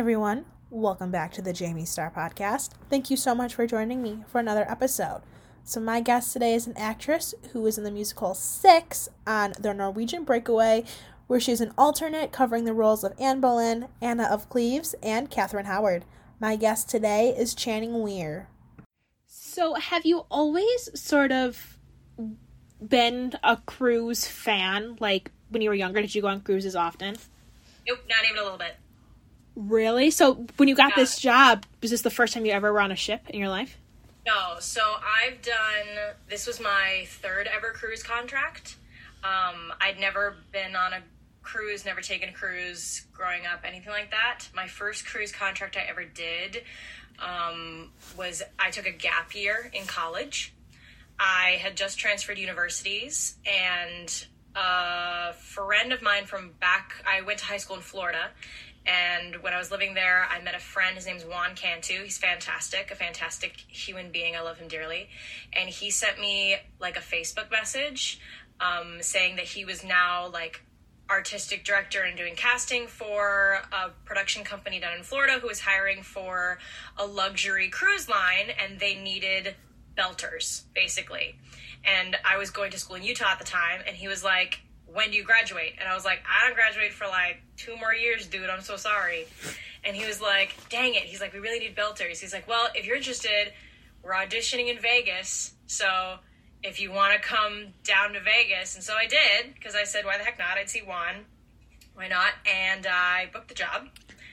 everyone, welcome back to the Jamie Star Podcast. Thank you so much for joining me for another episode. So my guest today is an actress who is in the musical Six on the Norwegian Breakaway, where she's an alternate covering the roles of Anne Boleyn, Anna of Cleves, and Catherine Howard. My guest today is Channing Weir. So have you always sort of been a cruise fan? Like, when you were younger, did you go on cruises often? Nope, not even a little bit. Really? So when you got this job, was this the first time you ever were on a ship in your life? No, so this was my third ever cruise contract. I'd never been on a cruise, never taken a cruise growing up, anything like that. My first cruise contract I ever did was I took a gap year in college. I had just transferred universities, and a friend of mine I went to high school in Florida, and when I was living there, I met a friend. His name's Juan Cantu. He's fantastic, a fantastic human being. I love him dearly. And he sent me like a Facebook message saying that he was now like artistic director and doing casting for a production company down in Florida who was hiring for a luxury cruise line, and they needed belters, basically. And I was going to school in Utah at the time, and he was like, when do you graduate? And I was like, I don't graduate for like 2 more years, dude. I'm so sorry. And he was like, dang it. He's like, we really need belters. He's like, well, if you're interested, we're auditioning in Vegas. So if you want to come down to Vegas. And so I did, because I said, why the heck not? I'd see Juan. Why not? And I booked the job.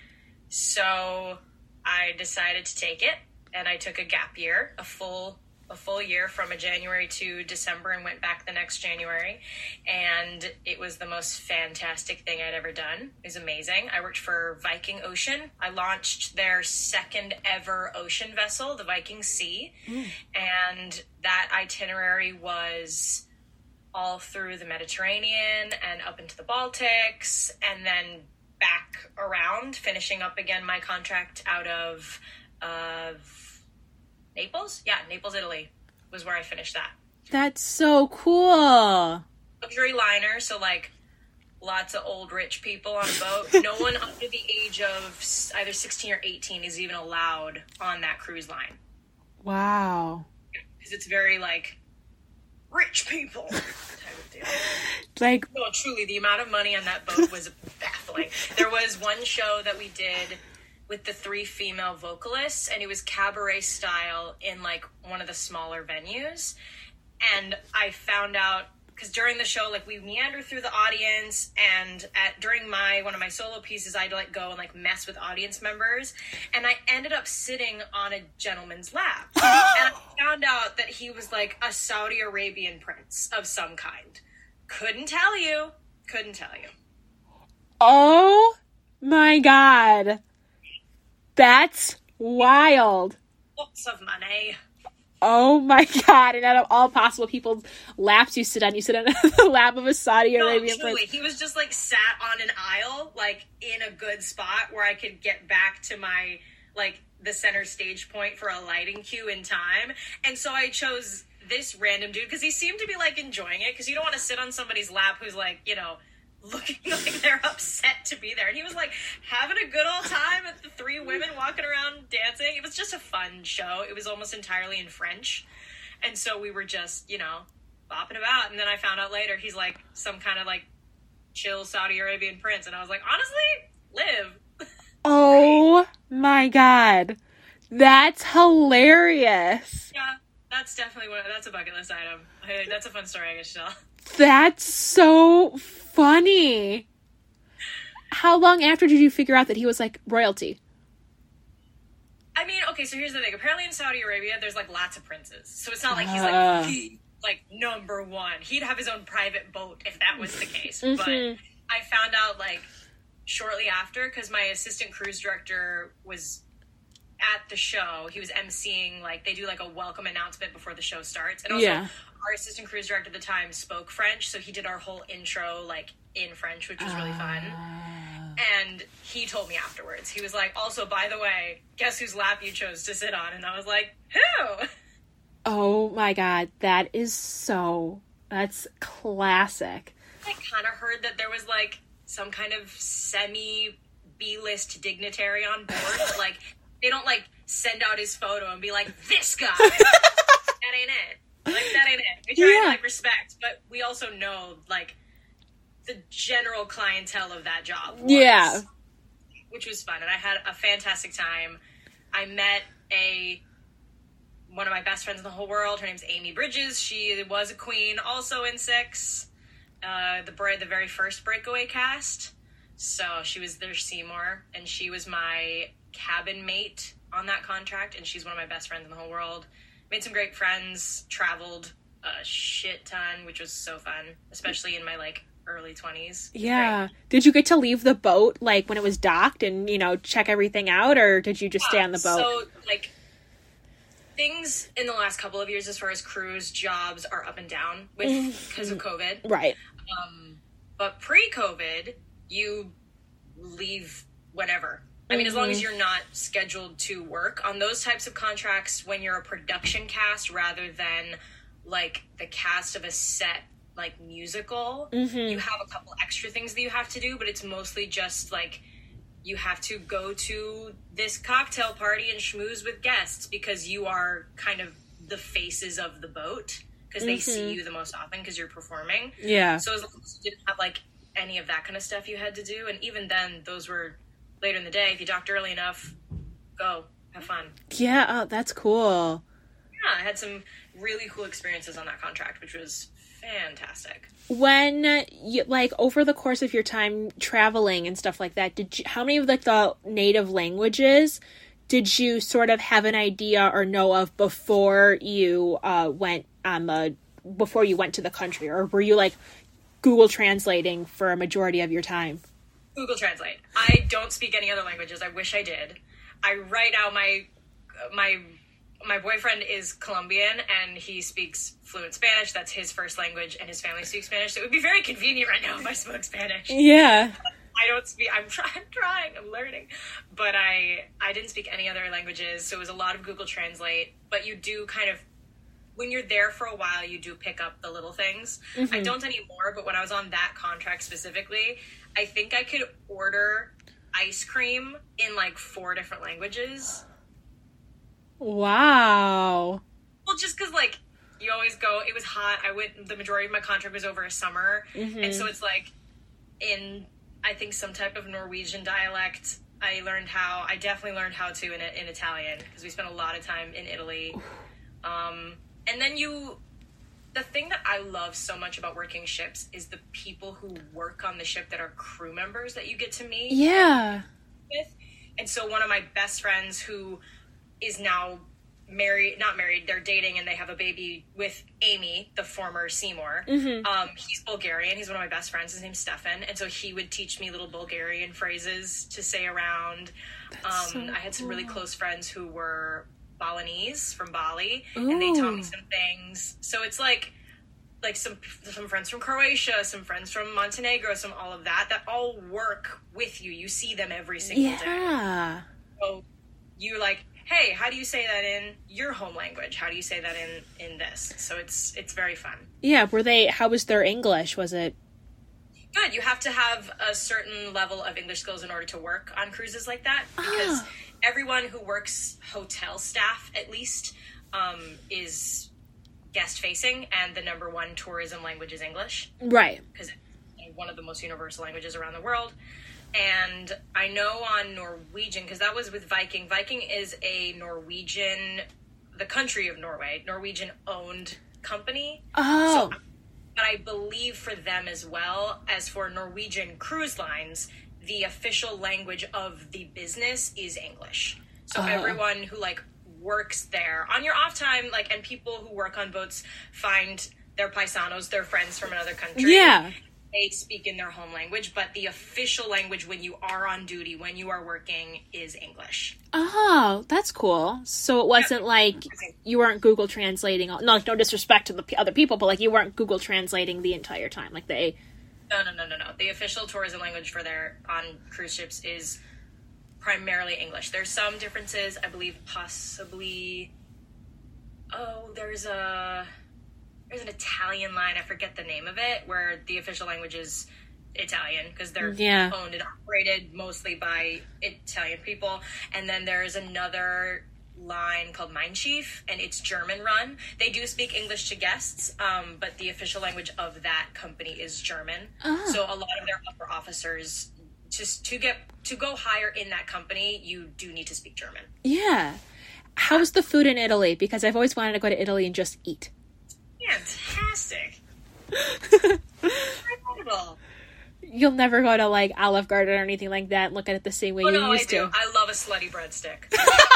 So I decided to take it, and I took a gap year, a full year from a January to December, and went back the next January. And it was the most fantastic thing I'd ever done. It was amazing. I worked for Viking Ocean. I launched their second ever ocean vessel, the Viking Sea. And that itinerary was all through the Mediterranean and up into the Baltics, and then back around, finishing up again my contract out of Naples? Yeah, Naples, Italy was where I finished that. That's so cool. Luxury liner, so like lots of old rich people on a boat. No one under the age of either 16 or 18 is even allowed on that cruise line. Wow. Because it's very like rich people type of deal. Like, no, truly, the amount of money on that boat was baffling. There was one show that we did with the 3 female vocalists, and it was cabaret style in like one of the smaller venues. And I found out, because during the show, like, we meander through the audience, and during one of my solo pieces, I'd like go and like mess with audience members, and I ended up sitting on a gentleman's lap. And I found out that he was like a Saudi Arabian prince of some kind. Couldn't tell you. oh my God. That's wild. Lots of money. Oh my God. And out of all possible people's laps you sit on the lap of a Saudi Arabian prince. He was just like sat on an aisle, like in a good spot where I could get back to my, like, the center stage point for a lighting cue in time. And so I chose this random dude because he seemed to be like enjoying it, because you don't want to sit on somebody's lap who's like, you know, looking like they're upset to be there. And he was like having a good old time at the 3 women walking around dancing. It was just a fun show. It was almost entirely in French. And so we were just, you know, bopping about. And then I found out later he's like some kind of like chill Saudi Arabian prince. And I was like, honestly, live. Oh my God. That's hilarious. Yeah, that's definitely that's a bucket list item. That's a fun story I guess to tell. That's so funny. How long after did you figure out that he was like royalty? I mean, okay, so here's the thing. Apparently in Saudi Arabia, there's like lots of princes. So it's not like he's like the number one. He'd have his own private boat if that was the case. Mm-hmm. But I found out like shortly after, because my assistant cruise director was at the show. He was emceeing, like, they do like a welcome announcement before the show starts. And also our assistant cruise director at the time spoke French, so he did our whole intro like in French, which was really fun. And he told me afterwards, he was like, also, by the way, guess whose lap you chose to sit on? And I was like, who? Oh my God, that's classic. I kind of heard that there was like some kind of B-list dignitary on board, but, like, they don't, like, send out his photo and be like, this guy! That ain't it. Like, that ain't it. We try to, like, respect, but we also know, like, the general clientele of that job was, which was fun, and I had a fantastic time. I met one of my best friends in the whole world. Her name's Amy Bridges. She was a queen, also in Six, the very first Breakaway cast. So she was their Seymour, and she was my cabin mate on that contract, and she's one of my best friends in the whole world. Made some great friends, traveled a shit ton, which was so fun, especially in my, like, early 20s. Yeah. Great. Did you get to leave the boat, like, when it was docked and, you know, check everything out, or did you just stay on the boat? So, like, things in the last couple of years as far as cruise jobs are up and down because of COVID. Right. But pre-COVID, you leave whenever. I mean, as long as you're not scheduled to work on those types of contracts when you're a production cast rather than, like, the cast of a set, like, musical, you have a couple extra things that you have to do, but it's mostly just, like, you have to go to this cocktail party and schmooze with guests because you are kind of the faces of the boat because they see you the most often because you're performing. Yeah. So as long as you didn't have, like, any of that kind of stuff you had to do, and even then, those were later in the day. If you docked early enough, go have fun. Yeah. Oh, that's cool. Yeah, I had some really cool experiences on that contract, which was fantastic. When you, like, over the course of your time traveling and stuff like that, how many of, like, the native languages did you sort of have an idea or know of before you went to the country, or were you, like, Google translating for a majority of your time? Google Translate. I don't speak any other languages. I wish I did. I write out my boyfriend is Colombian, and he speaks fluent Spanish. That's his first language, and his family speaks Spanish. So it would be very convenient right now if I spoke Spanish. Yeah. I don't speak. I'm trying. I'm learning. But I didn't speak any other languages, so it was a lot of Google Translate. But you do kind of, when you're there for a while, you do pick up the little things. I don't anymore, but when I was on that contract specifically, I think I could order ice cream in, like, 4 different languages. Wow. Well, just because, like, you always go, it was hot. The majority of my contract was over a summer. And so it's, like, in, I think, some type of Norwegian dialect. I definitely learned how to in Italian, because we spent a lot of time in Italy. And then the thing that I love so much about working ships is the people who work on the ship that are crew members that you get to meet. Yeah. With. And so one of my best friends who is now not married, they're dating and they have a baby with Amy, the former Seymour. He's Bulgarian. He's one of my best friends. His name's Stefan. And so he would teach me little Bulgarian phrases to say around. I had some really close friends who were Balinese from Bali, and they taught me some things. So it's like some friends from Croatia, some friends from Montenegro, some all of that all work with you. You see them every single day. So you're like, hey, how do you say that in your home language? How do you say that in this? So it's very fun. Yeah, how was their English? Was it good? You have to have a certain level of English skills in order to work on cruises like that, because everyone who works hotel staff, at least, is guest facing, and the number one tourism language is English. Right. Because it's one of the most universal languages around the world. And I know on Norwegian, because that was with Viking. Viking is a the country of Norway, Norwegian-owned company. Oh. But I believe for them as well, as for Norwegian cruise lines, the official language of the business is English. So everyone who, like, works there on your off time, like, and people who work on boats find their paisanos, their friends from another country. Yeah. They speak in their home language, but the official language when you are on duty, when you are working, is English. Oh, that's cool. So it wasn't like you weren't Google translating. No disrespect to the other people, but, like, you weren't Google translating the entire time. Like, they... No. The official tourism language for on cruise ships is primarily English. There's some differences, I believe, possibly... there's an Italian line, I forget the name of it, where the official language is Italian, because they're Yeah. owned and operated mostly by Italian people. And then there's another line called Mein Chief, and it's German run. They do speak English to guests, but the official language of that company is German. So a lot of their upper officers, just to go higher in that company, you do need to speak German. Yeah. How's the food in Italy? Because I've always wanted to go to Italy and just eat. Fantastic. Incredible. You'll never go to, like, Olive Garden or anything like that and look at it the same way you used to. I love a slutty breadstick.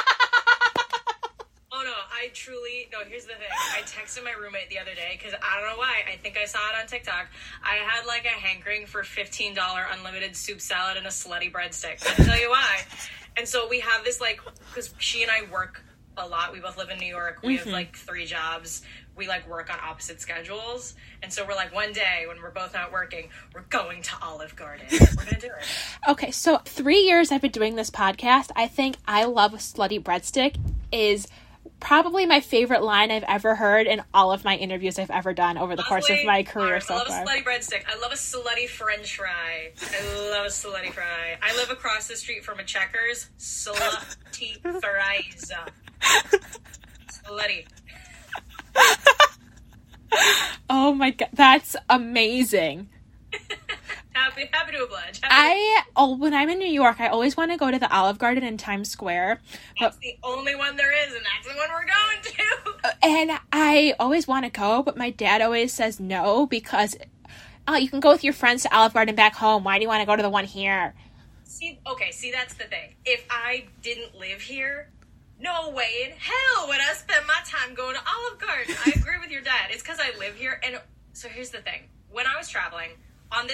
Here's the thing. I texted my roommate the other day because I don't know why. I think I saw it on TikTok. I had like a hankering for $15 unlimited soup salad and a slutty breadstick. I'll tell you why. And so we have this, like, because she and I work a lot. We both live in New York. We have like 3 jobs. We like work on opposite schedules. And so we're like, one day when we're both not working, we're going to Olive Garden. We're going to do it. Okay, so 3 years I've been doing this podcast. I think I love a slutty breadstick is probably my favorite line I've ever heard in all of my interviews I've ever done over the course of my career so far. I love a slutty breadstick. I love a slutty French fry. I love a slutty fry. I live across the street from a Checkers. Slutty fries. Slutty. Oh my god, that's amazing. Happy to oblige. When I'm in New York, I always want to go to the Olive Garden in Times Square. That's the only one there is, and that's the one we're going to. And I always want to go, but my dad always says no because, you can go with your friends to Olive Garden back home. Why do you want to go to the one here? See, that's the thing. If I didn't live here, no way in hell would I spend my time going to Olive Garden. I agree with your dad. It's because I live here. And so here's the thing. When I was traveling on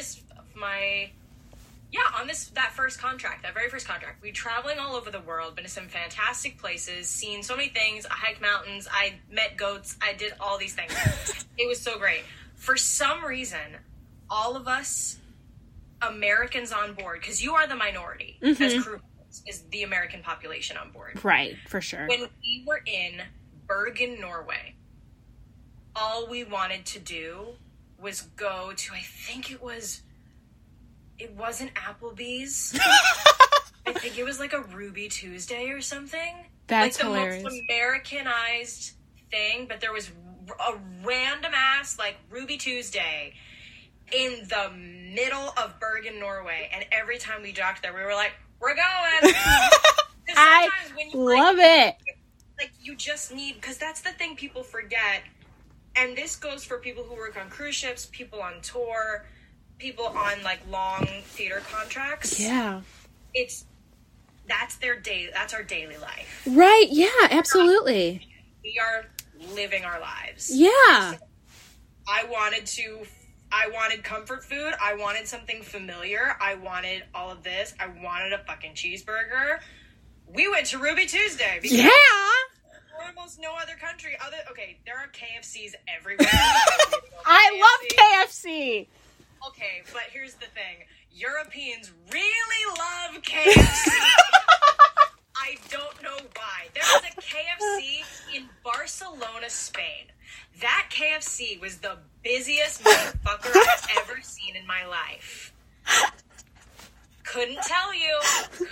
that first contract, that very first contract, we were traveling all over the world, been to some fantastic places, seen so many things. I hiked mountains, I met goats, I did all these things. It was so great. For some reason, all of us Americans on board, because you are the minority as crew members, is the American population on board. Right, for sure. When we were in Bergen, Norway, all we wanted to do was go to, I think it wasn't Applebee's. I think it was like a Ruby Tuesday or something. That's like the hilarious. most Americanized thing, but there was a random ass like Ruby Tuesday in the middle of Bergen, Norway, and every time we docked there, we were like, "We're going." I love it. Like you just need, because that's the thing people forget, and this goes for people who work on cruise ships, people on tour, people on like long theater contracts. Yeah, that's our daily life. Right? Yeah, absolutely. We are living our lives. Yeah. So I wanted comfort food. I wanted something familiar. I wanted all of this. I wanted a fucking cheeseburger. We went to Ruby Tuesday. Because almost no other country. There are KFCs everywhere. I love KFC. Okay, but here's the thing. Europeans really love KFC. I don't know why. There was a KFC in Barcelona, Spain. That KFC was the busiest motherfucker I've ever seen in my life. Couldn't tell you.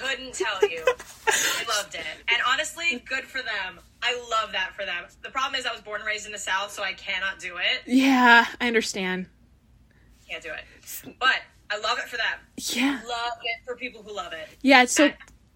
I loved it. And honestly, good for them. I love that for them. The problem is I was born and raised in the South, so I cannot do it. Yeah, I understand. Can't do it. But I love it for them. Yeah. Love it for people who love it. Yeah, so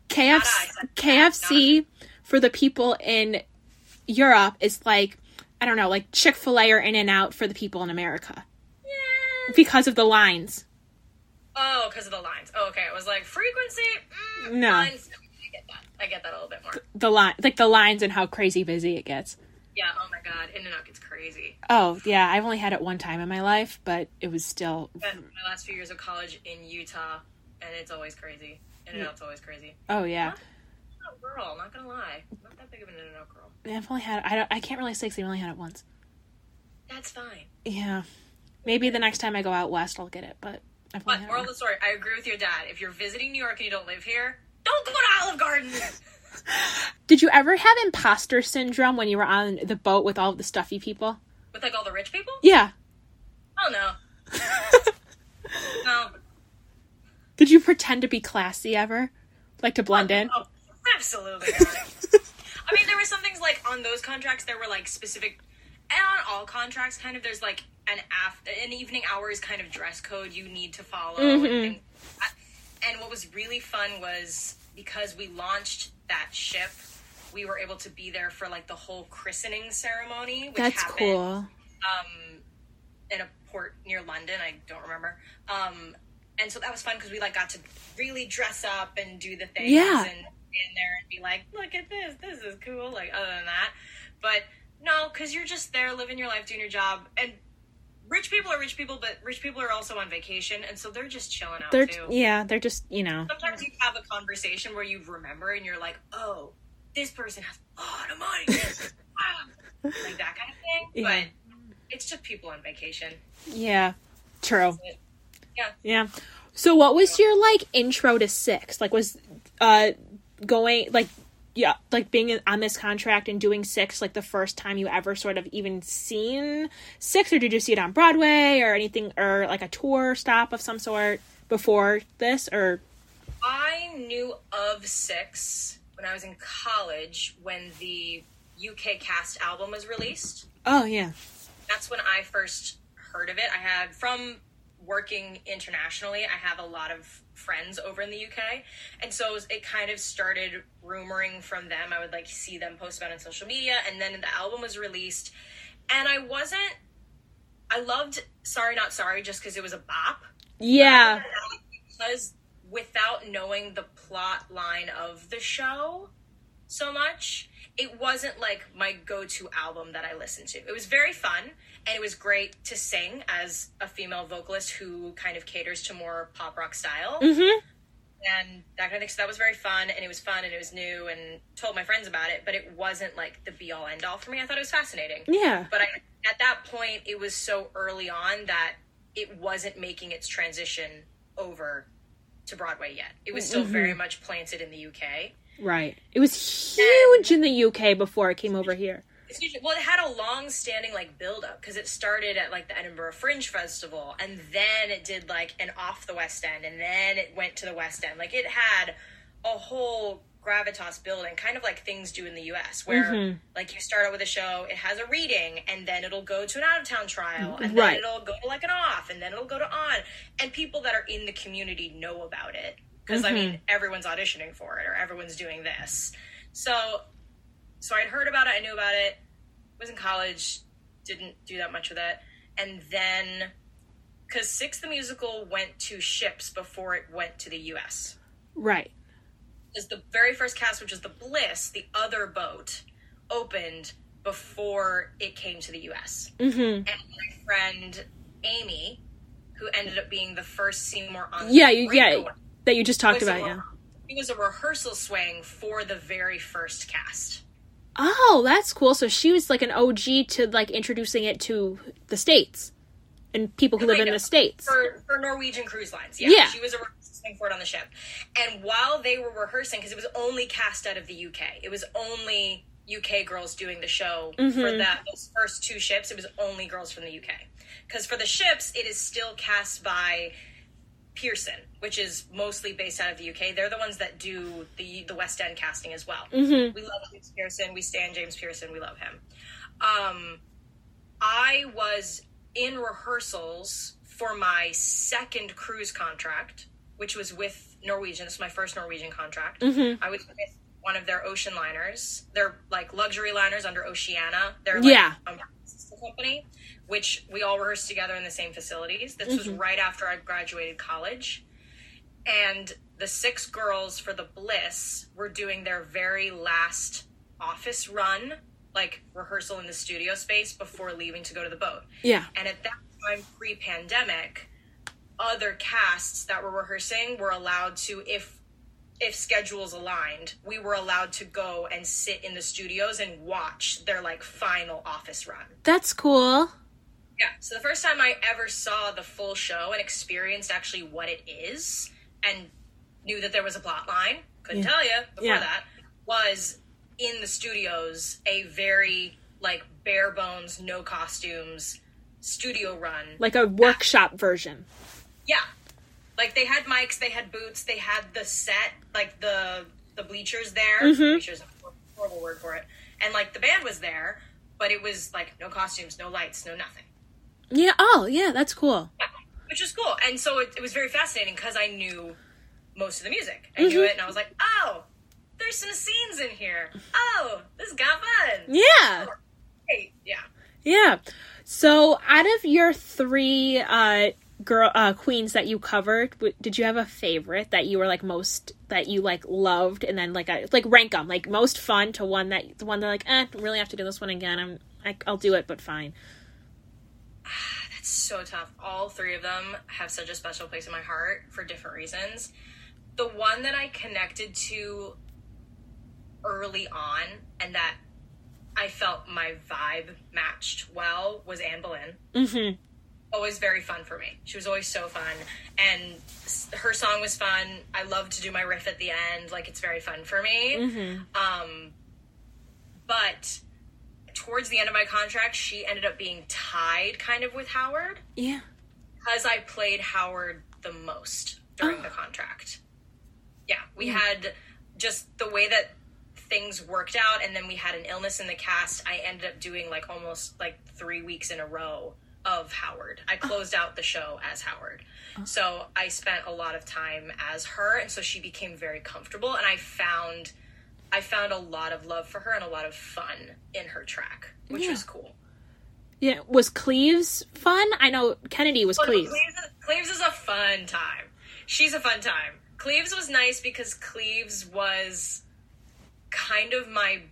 KFC for the people in Europe is like, I don't know, like Chick-fil-A or In-N-Out for the people in America. Yeah. Because of the lines. Oh, because of the lines. Oh, okay. It was like frequency. No. Lines. I get that a little bit more. The lines and how crazy busy it gets. Yeah, oh my god, In-N-Out gets crazy. Oh, yeah, I've only had it one time in my life, but it was still... But my last few years of college in Utah, and it's always crazy. In-N-Out's always crazy. Oh, yeah. I'm not a girl, not gonna lie. I'm not that big of an In-N-Out girl. I've only had... I can't really say because I've only had it once. That's fine. Yeah. Maybe the next time I go out west, I'll get it, but... But moral of the story, I agree with your dad. If you're visiting New York and you don't live here, don't go to Olive Garden! Did you ever have imposter syndrome when you were on the boat with all of the stuffy people? With, like, all the rich people? Yeah. Oh, no. No. Did you pretend to be classy ever? Like to blend in? Oh, absolutely not. I mean, there were some things like on those contracts, there were like specific, and on all contracts, kind of, there's like an evening hours kind of dress code you need to follow. And things like that. And what was really fun was because we launched that ship, we were able to be there for like the whole christening ceremony, which That's happened cool. In a port near London. I don't remember. And so that was fun because we like got to really dress up and do the things and stand there and be like, look at this. This is cool. Like, other than that. But no, because you're just there living your life, doing your job. And rich people are rich people, but rich people are also on vacation. And so they're just chilling out too. Yeah, they're just, you know. Sometimes you have a conversation where you remember and you're like, oh, this person has a lot of money. Like that kind of thing. Yeah. But it's just people on vacation. Yeah, true. Yeah. So what was your, like, intro to Six? Like, was going, like, yeah, like, being on this contract and doing Six, like, the first time you ever sort of even seen Six? Or did you see it on Broadway or anything, or, like, a tour stop of some sort before this, or? I knew of Six when I was in college when the UK cast album was released. Oh, yeah. That's when I first heard of it. I had, from working internationally, I have a lot of friends over in the UK, and so it kind of started rumoring from them. I would like see them post about it on social media, and then the album was released, and I loved Sorry Not Sorry just because it was a bop. Yeah. Because without knowing the plot line of the show so much, it wasn't like my go-to album that I listened to. It was very fun, and it was great to sing as a female vocalist who kind of caters to more pop rock style. Mm-hmm. And that kind of thing. So that was very fun, and it was fun, and it was new, and told my friends about it, but it wasn't like the be-all, end-all for me. I thought it was fascinating. Yeah. But at that point, it was so early on that it wasn't making its transition over to Broadway yet. It was still very much planted in the UK. Right. It was huge in the UK before it came over here. Well, it had a long-standing, like, build-up, because it started at, like, the Edinburgh Fringe Festival, and then it did, like, an off the West End, and then it went to the West End. Like, it had a whole gravitas building, kind of like things do in the U.S., where, like, you start out with a show, it has a reading, and then it'll go to an out-of-town trial, and then it'll go to, like, an off, and then it'll go to on, and people that are in the community know about it, because, I mean, everyone's auditioning for it, or everyone's doing this. So I'd heard about it, I knew about it, was in college, didn't do that much with it, and then, because Six the Musical went to ships before it went to the U.S. Right. Because the very first cast, which was the Bliss, the other boat, opened before it came to the U.S. Mm-hmm. And my friend Amy, who ended up being the first Seymour on the that you just talked about, yeah. He was a rehearsal swing for the very first cast. Oh, that's cool. So she was like an OG to like introducing it to the States and people who live in the States. For Norwegian Cruise Lines, yeah. She was a rehearsal swing for it on the ship. And while they were rehearsing, because it was only cast out of the UK, it was only UK girls doing the show for those first two ships. It was only girls from the UK. Because for the ships, it is still cast by Pearson, which is mostly based out of the UK. They're the ones that do the West End casting as well. Mm-hmm. We love James Pearson. We stand James Pearson. We love him. I was in rehearsals for my second cruise contract, which was with Norwegian. This was my first Norwegian contract. Mm-hmm. I was with one of their ocean liners. They're like luxury liners under Oceania. They're like a company, which we all rehearsed together in the same facilities. This was right after I graduated college. And the 6 girls for the Bliss were doing their very last office run, like rehearsal in the studio space before leaving to go to the boat. Yeah. And at that time, pre-pandemic, other casts that were rehearsing were allowed to, if schedules aligned, we were allowed to go and sit in the studios and watch their like final office run. That's cool. Yeah. So the first time I ever saw the full show and experienced actually what it is and knew that there was a plot line, couldn't tell you before that, was in the studios, a very like bare bones, no costumes studio run. Like a workshop version. Yeah. Like, they had mics, they had booths, they had the set, like, the bleachers there. Mm-hmm. Bleachers, a horrible word for it. And, like, the band was there, but it was, like, no costumes, no lights, no nothing. Yeah, oh, yeah, that's cool. Yeah, which was cool. And so it was very fascinating because I knew most of the music. I knew it, and I was like, oh, there's some scenes in here. Oh, this got fun. Yeah. Oh, great. Yeah. Yeah. So, out of your 3 queens that you covered, did you have a favorite that you were like most that you like loved, and then like rank them, like most fun to the one that like I really have to do this one again. I'll do it, but fine. That's so tough. All 3 of them have such a special place in my heart for different reasons. The one that I connected to early on and that I felt my vibe matched well was Anne Boleyn. Mm-hmm. Always very fun for me. She was always so fun, and her song was fun. I love to do my riff at the end. Like, it's very fun for me. Mm-hmm. But towards the end of my contract, she ended up being tied kind of with Howard. Yeah. Because I played Howard the most during the contract. Yeah, we had just the way that things worked out, and then we had an illness in the cast. I ended up doing like almost like 3 weeks in a row of Howard. I closed out the show as Howard. So I spent a lot of time as her, and so she became very comfortable, and I found a lot of love for her and a lot of fun in her track, which was cool. Yeah, was Cleves fun? I know Kennedy was Cleves. Cleves is a fun time. She's a fun time. Cleves was nice because Cleves was kind of my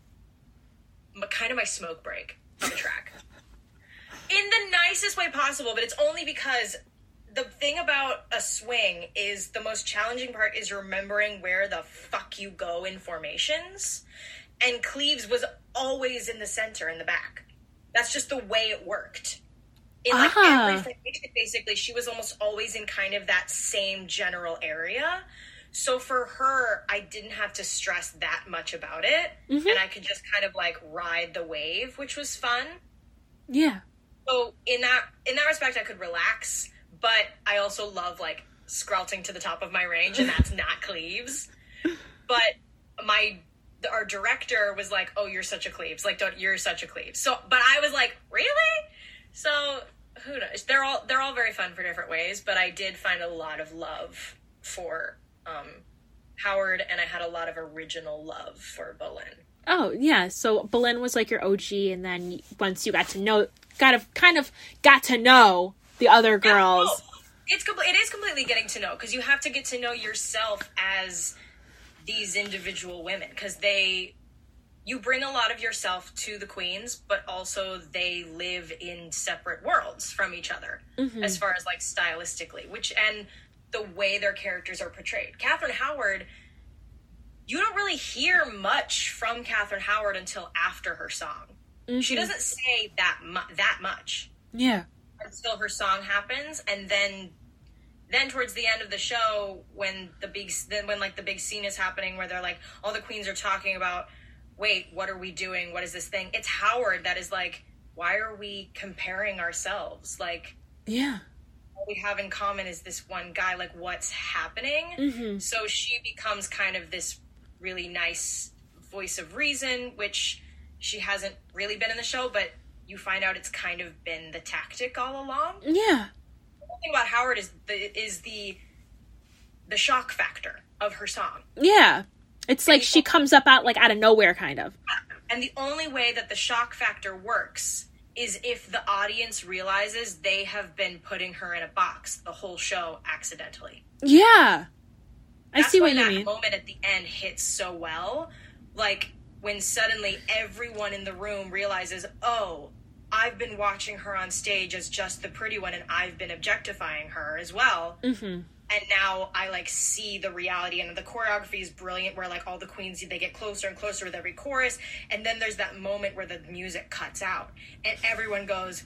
smoke break on the track. In the nicest way possible, but it's only because the thing about a swing is the most challenging part is remembering where the fuck you go in formations. And Cleves was always in the center, in the back. That's just the way it worked. In like every formation, basically, she was almost always in kind of that same general area. So for her, I didn't have to stress that much about it. Mm-hmm. And I could just kind of like ride the wave, which was fun. Yeah. So in that respect, I could relax, but I also love like scralting to the top of my range, and that's not Cleves. But our director was like, "Oh, you're such a Cleves. Like, you're such a Cleves." So, but I was like, "Really?" So who knows? They're all very fun for different ways, but I did find a lot of love for Howard, and I had a lot of original love for Boleyn. Oh yeah, so Boleyn was like your OG, and then once you got to know the other girls. Yeah, it is completely getting to know, because you have to get to know yourself as these individual women, because you bring a lot of yourself to the queens, but also they live in separate worlds from each other, as far as like stylistically, and the way their characters are portrayed. Catherine Howard, you don't really hear much from Catherine Howard until after her song. Mm-hmm. She doesn't say that much. Yeah. Until her song happens, and then towards the end of the show, when the big scene is happening, where they're like, all the queens are talking about, wait, what are we doing? What is this thing? It's Howard that is like, why are we comparing ourselves? Like, yeah, all we have in common is this one guy. Like, what's happening? Mm-hmm. So she becomes kind of this really nice voice of reason, which she hasn't really been in the show, but you find out it's kind of been the tactic all along. Yeah. The thing about Howard is the shock factor of her song. Yeah. It's like she comes up out of nowhere, kind of. And the only way that the shock factor works is if the audience realizes they have been putting her in a box the whole show accidentally. Yeah. I see what you mean. That moment at the end hits so well. Like, when suddenly everyone in the room realizes, oh, I've been watching her on stage as just the pretty one, and I've been objectifying her as well. Mm-hmm. And now I, like, see the reality, and the choreography is brilliant, where, like, all the queens, they get closer and closer with every chorus, and then there's that moment where the music cuts out, and everyone goes,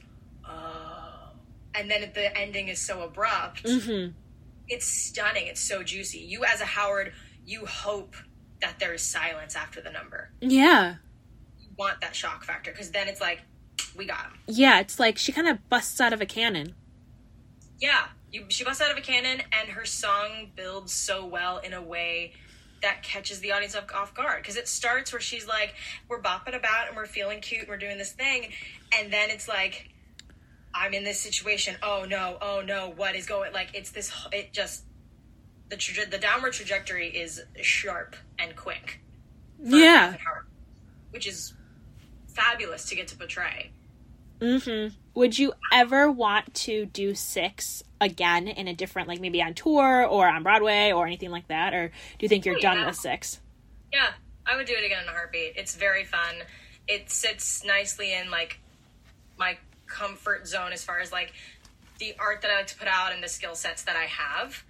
oh. And then the ending is so abrupt. Mm-hmm. It's stunning. It's so juicy. You, as a Howard, you hope that there is silence after the number. Yeah. You want that shock factor, because then it's like, we got him. Yeah, it's like she kind of busts out of a cannon. Yeah, she busts out of a cannon, and her song builds so well in a way that catches the audience off guard. Because it starts where she's like, we're bopping about and we're feeling cute and we're doing this thing. And then it's like, I'm in this situation. Oh no, what is going, like, it's this, it just, the downward trajectory is sharp and quick. Yeah. Which is fabulous to get to portray. Mm-hmm. Would you ever want to do Six again in a different, like maybe on tour or on Broadway or anything like that? Or do you think you're done with Six? Yeah, I would do it again in a heartbeat. It's very fun. It sits nicely in like my comfort zone as far as like the art that I like to put out and the skill sets that I have.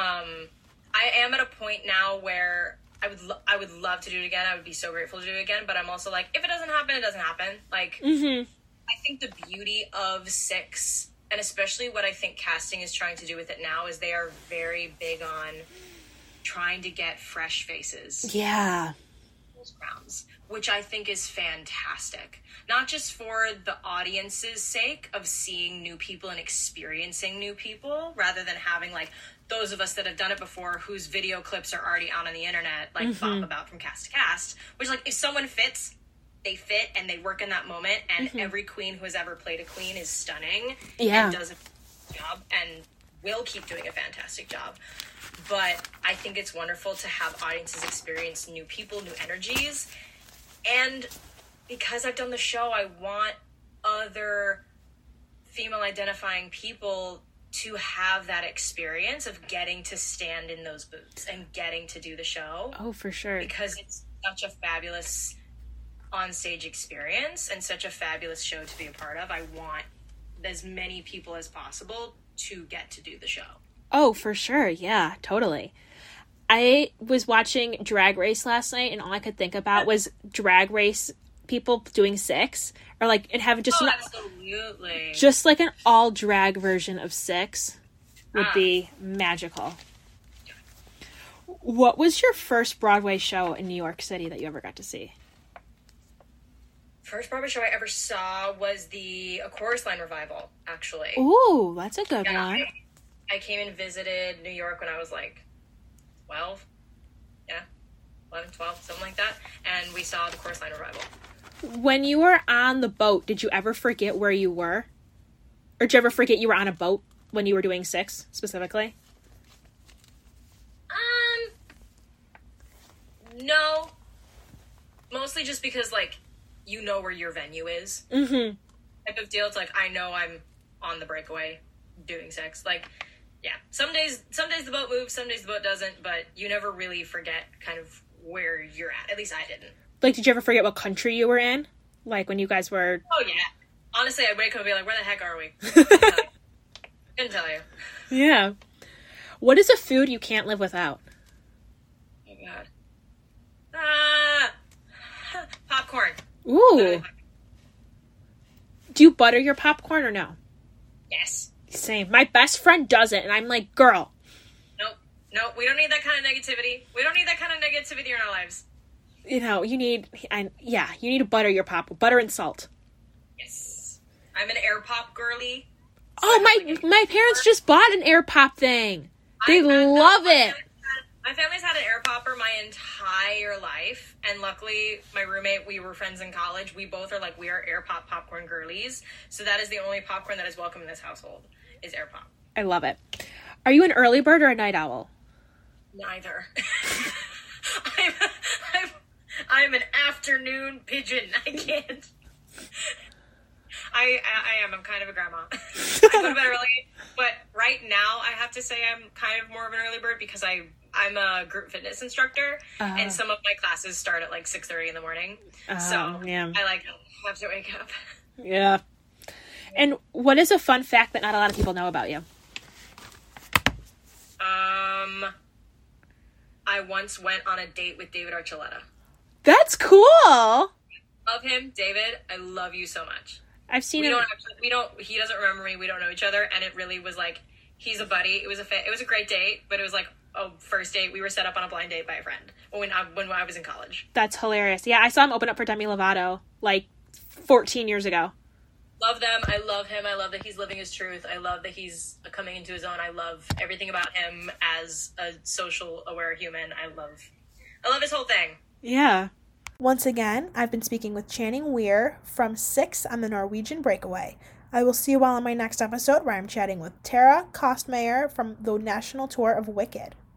I am at a point now where I would love to do it again. I would be so grateful to do it again. But I'm also like, if it doesn't happen, it doesn't happen. Like, I think the beauty of Six, and especially what I think casting is trying to do with it now, is they are very big on trying to get fresh faces. Yeah. Those grounds, which I think is fantastic. Not just for the audience's sake of seeing new people and experiencing new people, rather than having like those of us that have done it before whose video clips are already out on the internet, like bop about from cast to cast, which like if someone fits, they fit and they work in that moment, and every queen who has ever played a queen is stunning and does a job and will keep doing a fantastic job. But I think it's wonderful to have audiences experience new people, new energies. And because I've done the show, I want other female identifying people to have that experience of getting to stand in those boots and getting to do the show. Oh, for sure. Because it's such a fabulous on-stage experience and such a fabulous show to be a part of. I want as many people as possible to get to do the show. Oh, for sure. Yeah, totally. I was watching Drag Race last night, and all I could think about was Drag Race people doing Six, or like and having just absolutely just like an all drag version of Six would be magical. What was your first Broadway show in New York City that you ever got to see? First Broadway show I ever saw was A Chorus Line revival, actually. Ooh, that's a good one. I came and visited New York when I was like 12. Yeah, 11, 12, something like that. And we saw The Chorus Line revival. When you were on the boat, did you ever forget where you were? Or did you ever forget you were on a boat when you were doing Six, specifically? No. Mostly just because, like, you know where your venue is. Mm-hmm. Type of deal. It's like, I know I'm on the breakaway doing Six. Like, yeah. Some days the boat moves, some days the boat doesn't, but you never really forget kind of where you're at. At least I didn't. Like, did you ever forget what country you were in? Like, when you guys were... Oh, yeah. Honestly, I'd wake up and be like, where the heck are we? Couldn't tell you. Yeah. What is a food you can't live without? Oh, God. Popcorn. Ooh. Do you butter your popcorn or no? Yes. Same. My best friend does it, and I'm like, girl. Nope. We don't need that kind of negativity. We don't need that kind of negativity in our lives. You know, you need to butter your butter and salt. Yes. I'm an air pop girly. So my parents just bought an air pop thing. They love it. My family's had an air popper my entire life, and luckily my roommate, we were friends in college. We both are like, we are air pop popcorn girlies. So that is the only popcorn that is welcome in this household, is air pop. I love it. Are you an early bird or a night owl? Neither. I'm an afternoon pigeon. I can't. I am. I'm kind of a grandma. I go to bed early, but right now I have to say I'm kind of more of an early bird because I'm a group fitness instructor, and some of my classes start at like 6:30 in the morning. So yeah. I have to wake up. Yeah. And what is a fun fact that not a lot of people know about you? I once went on a date with David Archuleta. That's cool. Love him, David. I love you so much. I've seen him. He doesn't remember me. We don't know each other, and it really was like he's a buddy. It was a great date, but it was like a first date. We were set up on a blind date by a friend when I was in college. That's hilarious. Yeah, I saw him open up for Demi Lovato like 14 years ago. love them. I love him. I love that he's living his truth. I love that he's coming into his own. I love everything about him as a social aware human. I love his whole thing. Yeah. Once again, I've been speaking with Channing Weir from Six on the Norwegian Breakaway. I will see you all in my next episode where I'm chatting with Tara Kostmayer from the national tour of Wicked.